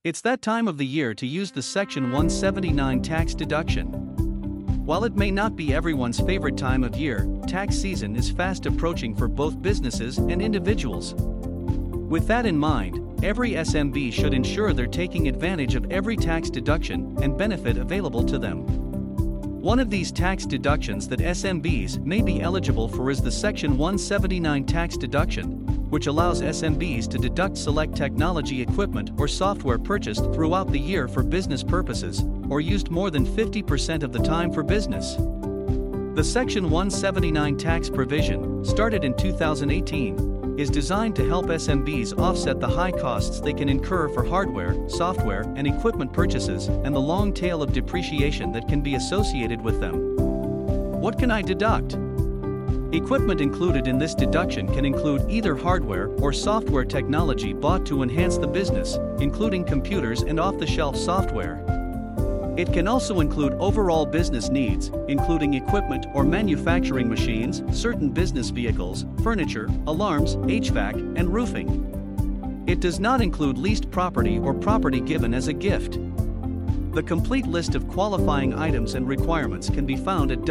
It's that time of the year to use the Section 179 tax deduction. While it may not be everyone's favorite time of year, tax season is fast approaching for both businesses and individuals. With that in mind, every SMB should ensure they're taking advantage of every tax deduction and benefit available to them. One of these tax deductions that SMBs may be eligible for is the Section 179 tax deduction, which allows SMBs to deduct select technology equipment or software purchased throughout the year for business purposes, or used more than 50% of the time for business. The Section 179 tax provision, started in 2018, is designed to help SMBs offset the high costs they can incur for hardware, software, and equipment purchases, and the long tail of depreciation that can be associated with them. What can I deduct? Equipment included in this deduction can include either hardware or software technology bought to enhance the business, including computers and off-the-shelf software. It can also include overall business needs, including equipment or manufacturing machines, certain business vehicles, furniture, alarms, HVAC, and roofing. It does not include leased property or property given as a gift. The complete list of qualifying items and requirements can be found at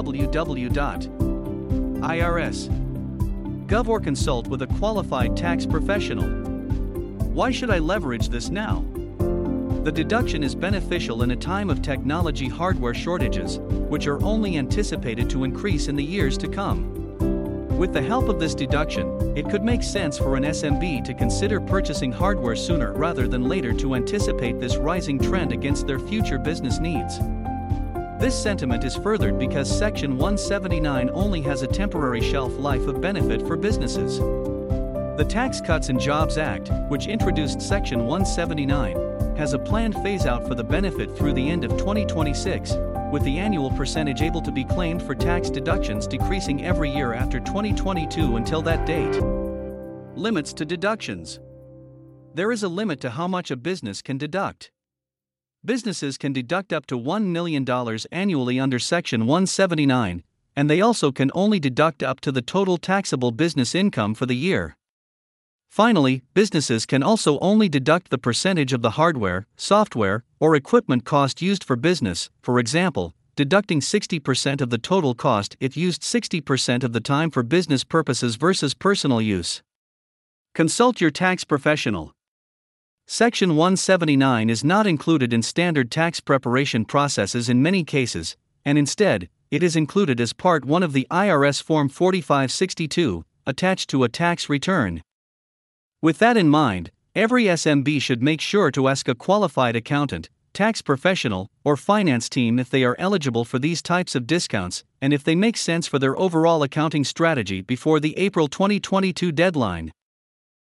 www.irs.gov or consult with a qualified tax professional. Why should I leverage this now? The deduction is beneficial in a time of technology hardware shortages, which are only anticipated to increase in the years to come. With the help of this deduction, it could make sense for an SMB to consider purchasing hardware sooner rather than later to anticipate this rising trend against their future business needs. This sentiment is furthered because Section 179 only has a temporary shelf life of benefit for businesses. The Tax Cuts and Jobs Act, which introduced Section 179, has a planned phase-out for the benefit through the end of 2026, with the annual percentage able to be claimed for tax deductions decreasing every year after 2022 until that date. Limits to deductions. There is a limit to how much a business can deduct. Businesses can deduct up to $1 million annually under Section 179, and they also can only deduct up to the total taxable business income for the year. Finally, businesses can also only deduct the percentage of the hardware, software, or equipment cost used for business, for example, deducting 60% of the total cost if used 60% of the time for business purposes versus personal use. Consult your tax professional. Section 179 is not included in standard tax preparation processes in many cases, and instead, it is included as Part 1 of the IRS Form 4562, attached to a tax return. With that in mind, every SMB should make sure to ask a qualified accountant, tax professional, or finance team if they are eligible for these types of discounts and if they make sense for their overall accounting strategy before the April 2022 deadline.